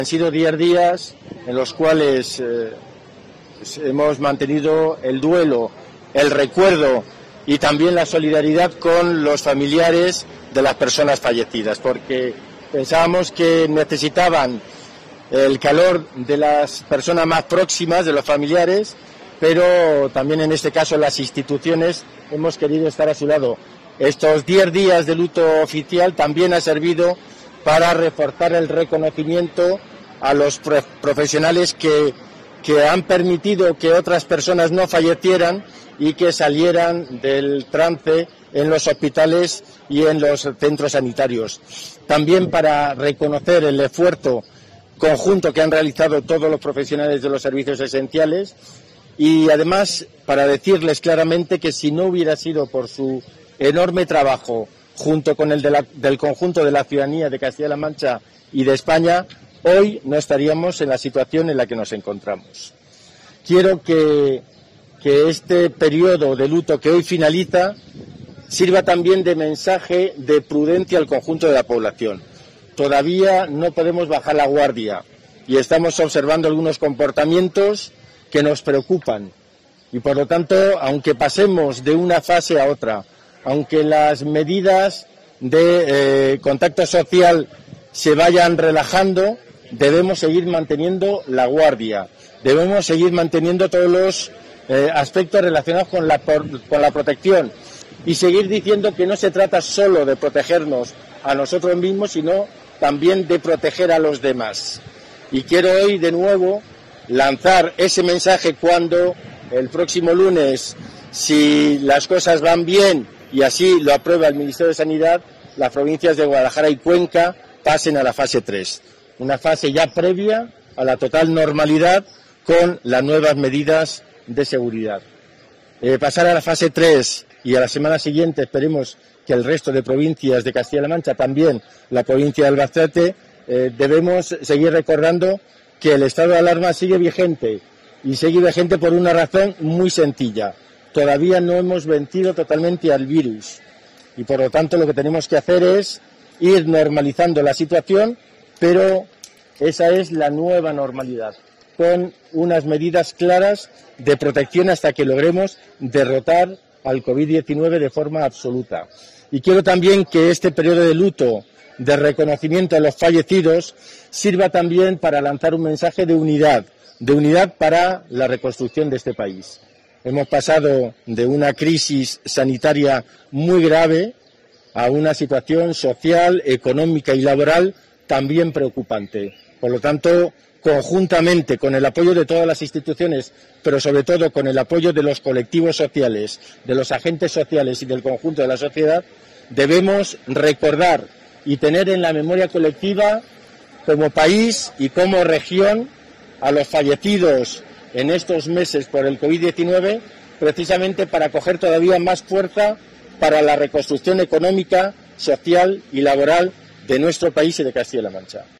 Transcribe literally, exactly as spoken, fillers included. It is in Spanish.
Han sido diez días en los cuales eh, hemos mantenido el duelo, el recuerdo y también la solidaridad con los familiares de las personas fallecidas, porque pensábamos que necesitaban el calor de las personas más próximas, de los familiares, pero también en este caso las instituciones hemos querido estar a su lado. Estos diez días de luto oficial también ha servido para reforzar el reconocimiento a los profesionales que, que han permitido que otras personas no fallecieran y que salieran del trance en los hospitales y en los centros sanitarios. También para reconocer el esfuerzo conjunto que han realizado todos los profesionales de los servicios esenciales y además para decirles claramente que si no hubiera sido por su enorme trabajo junto con el de la, del conjunto de la ciudadanía de Castilla-La Mancha y de España, hoy no estaríamos en la situación en la que nos encontramos. Quiero que, que este periodo de luto que hoy finaliza sirva también de mensaje de prudencia al conjunto de la población. Todavía no podemos bajar la guardia y estamos observando algunos comportamientos que nos preocupan. Y por lo tanto, aunque pasemos de una fase a otra, aunque las medidas de eh, contacto social se vayan relajando, debemos seguir manteniendo la guardia, debemos seguir manteniendo todos los eh, aspectos relacionados con la, por, con la protección y seguir diciendo que no se trata solo de protegernos a nosotros mismos, sino también de proteger a los demás. Y quiero hoy de nuevo lanzar ese mensaje cuando el próximo lunes, si las cosas van bien y así lo aprueba el Ministerio de Sanidad, las provincias de Guadalajara y Cuenca pasen a la fase tres, una fase ya previa a la total normalidad con las nuevas medidas de seguridad. Eh, pasar a la fase tres y a la semana siguiente esperemos que el resto de provincias de Castilla-La Mancha, también la provincia de Albacete, eh, debemos seguir recordando que el estado de alarma sigue vigente y sigue vigente por una razón muy sencilla. Todavía no hemos vencido totalmente al virus y por lo tanto lo que tenemos que hacer es ir normalizando la situación, pero esa es la nueva normalidad, con unas medidas claras de protección hasta que logremos derrotar al COVID diecinueve de forma absoluta. Y quiero también que este periodo de luto, de reconocimiento a los fallecidos, sirva también para lanzar un mensaje de unidad, de unidad para la reconstrucción de este país. Hemos pasado de una crisis sanitaria muy grave a una situación social, económica y laboral también preocupante. Por lo tanto, conjuntamente con el apoyo de todas las instituciones, pero sobre todo con el apoyo de los colectivos sociales, de los agentes sociales y del conjunto de la sociedad, debemos recordar y tener en la memoria colectiva, como país y como región, a los fallecidos en estos meses por el COVID diecinueve, precisamente para coger todavía más fuerza para la reconstrucción económica, social y laboral de nuestro país y de Castilla-La Mancha.